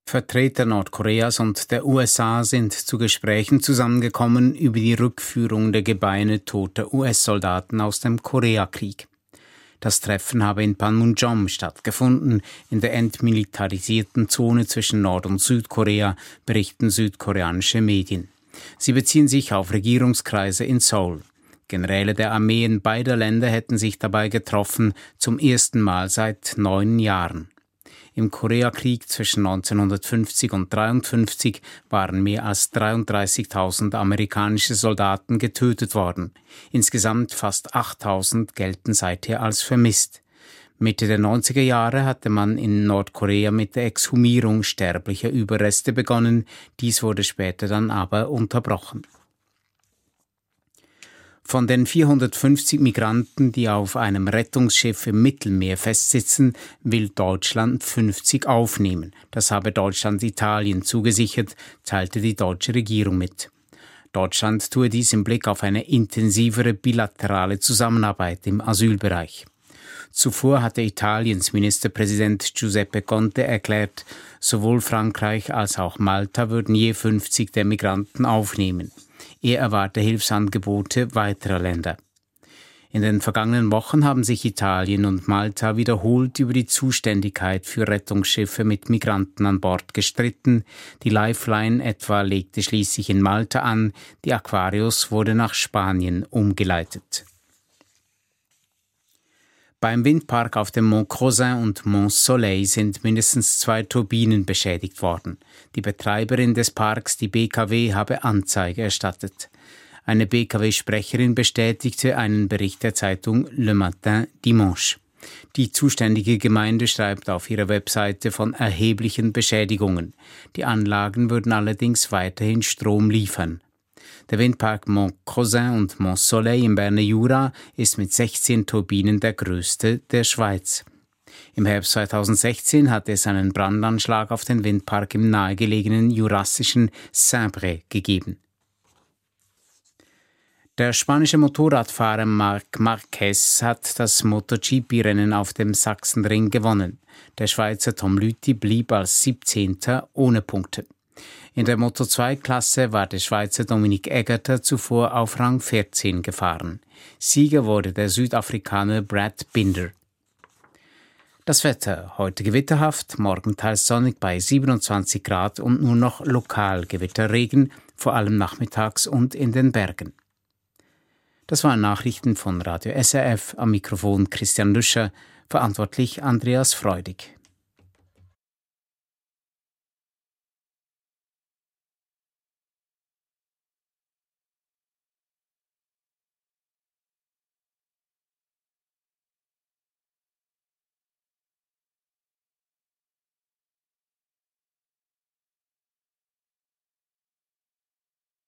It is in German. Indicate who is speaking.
Speaker 1: Vertreter Nordkoreas und der USA sind zu Gesprächen zusammengekommen über die Rückführung der Gebeine toter US-Soldaten aus dem Koreakrieg. Das Treffen habe in Panmunjom stattgefunden, in der entmilitarisierten Zone zwischen Nord- und Südkorea, berichten südkoreanische Medien. Sie beziehen sich auf Regierungskreise in Seoul. Generäle der Armeen beider Länder hätten sich dabei getroffen, zum ersten Mal seit 9 Jahren. Im Koreakrieg zwischen 1950 und 1953 waren mehr als 33.000 amerikanische Soldaten getötet worden. Insgesamt fast 8.000 gelten seither als vermisst. Mitte der 90er Jahre hatte man in Nordkorea mit der Exhumierung sterblicher Überreste begonnen. Dies wurde später dann aber unterbrochen. Von den 450 Migranten, die auf einem Rettungsschiff im Mittelmeer festsitzen, will Deutschland 50 aufnehmen. Das habe Deutschland Italien zugesichert, teilte die deutsche Regierung mit. Deutschland tue dies im Blick auf eine intensivere bilaterale Zusammenarbeit im Asylbereich. Zuvor hatte Italiens Ministerpräsident Giuseppe Conte erklärt, sowohl Frankreich als auch Malta würden je 50 der Migranten aufnehmen. Er erwarte Hilfsangebote weiterer Länder. In den vergangenen Wochen haben sich Italien und Malta wiederholt über die Zuständigkeit für Rettungsschiffe mit Migranten an Bord gestritten. Die Lifeline etwa legte schließlich in Malta an, die Aquarius wurde nach Spanien umgeleitet. Beim Windpark auf dem Mont Crozin und Mont Soleil sind mindestens 2 Turbinen beschädigt worden. Die Betreiberin des Parks, die BKW, habe Anzeige erstattet. Eine BKW-Sprecherin bestätigte einen Bericht der Zeitung Le Matin Dimanche. Die zuständige Gemeinde schreibt auf ihrer Webseite von erheblichen Beschädigungen. Die Anlagen würden allerdings weiterhin Strom liefern. Der Windpark Mont Crozin und Mont Soleil im Berner Jura ist mit 16 Turbinen der größte der Schweiz. Im Herbst 2016 hatte es einen Brandanschlag auf den Windpark im nahegelegenen jurassischen Saint-Bray gegeben. Der spanische Motorradfahrer Marc Marquez hat das MotoGP-Rennen auf dem Sachsenring gewonnen. Der Schweizer Tom Lüthi blieb als 17. ohne Punkte. In der Moto2-Klasse war der Schweizer Dominik Egerter zuvor auf Rang 14 gefahren. Sieger wurde der Südafrikaner Brad Binder. Das Wetter: heute gewitterhaft, morgen teils sonnig bei 27 Grad und nur noch lokal Gewitterregen, vor allem nachmittags und in den Bergen. Das waren Nachrichten von Radio SRF, am Mikrofon Christian Lüscher, verantwortlich Andreas Freudig.